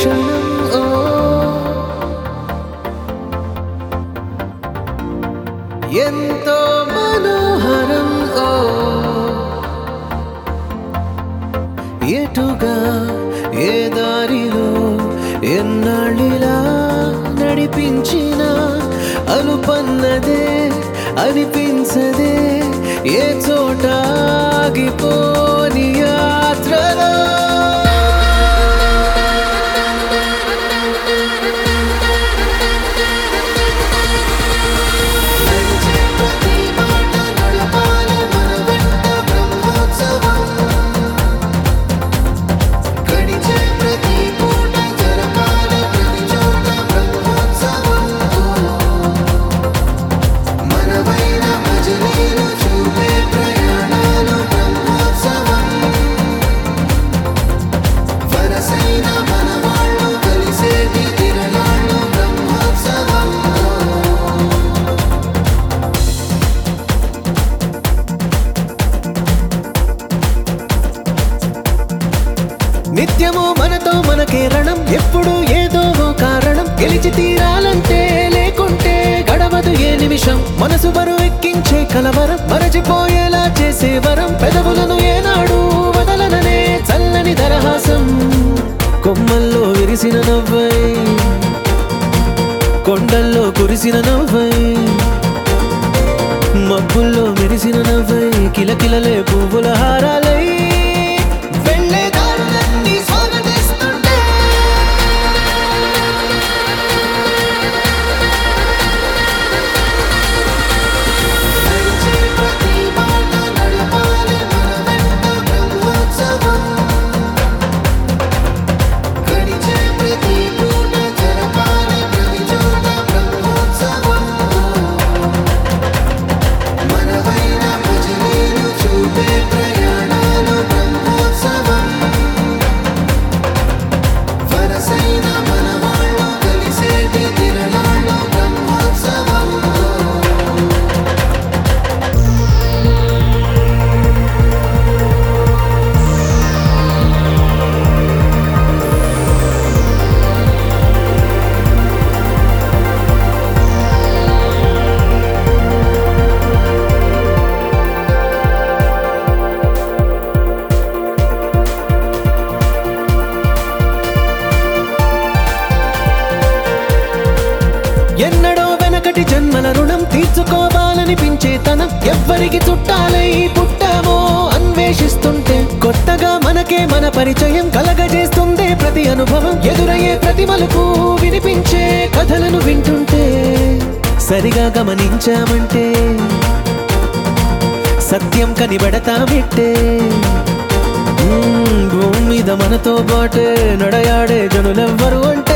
క్షణం ఓ ఎంతో మనోహరం ఓ ఎటుగా ఏ దారిలో ఎన్నాళ్ళిలా నడిపించిన అలుపన్నదే అనిపించదే ఏ చోట ఆగిపోని యాత్రలో నిత్యము మనతో మనకే రణం ఎప్పుడు ఏదో ఓ కారణం గెలిచి తీరాలంటే లేకుంటే గడవదు ఏ నిమిషం మనసు బరువు ఎక్కించే కలవరం మరచిపోయేలా చేసే వరం పెదవులను ఏనాడు వదలననే చల్లని దరహాసం కొమ్మల్లో విరిసిన నవ్వై కొండల్లో కురిసిన నవ్వై మబ్బుల్లో మెరిసిన నవ్వై కిలకిలలే పువ్వుల హారాలై ఎన్నడో వెనకటి జన్మల రుణం తీర్చుకోవాలనిపించే తనం ఎవ్వరికి చుట్టాలై పుట్టామో అన్వేషిస్తుంటే కొత్తగా మనకే మన పరిచయం కలగజేస్తుందే ప్రతి అనుభవం ఎదురయ్యే ప్రతి మలుపు వినిపించే కథలను వింటుంటే సరిగా గమనించామంటే సత్యం కనిపెడతామిట్టే భూమి మీద మనతో పాటే నడయాడే జనులెవ్వరు అంటే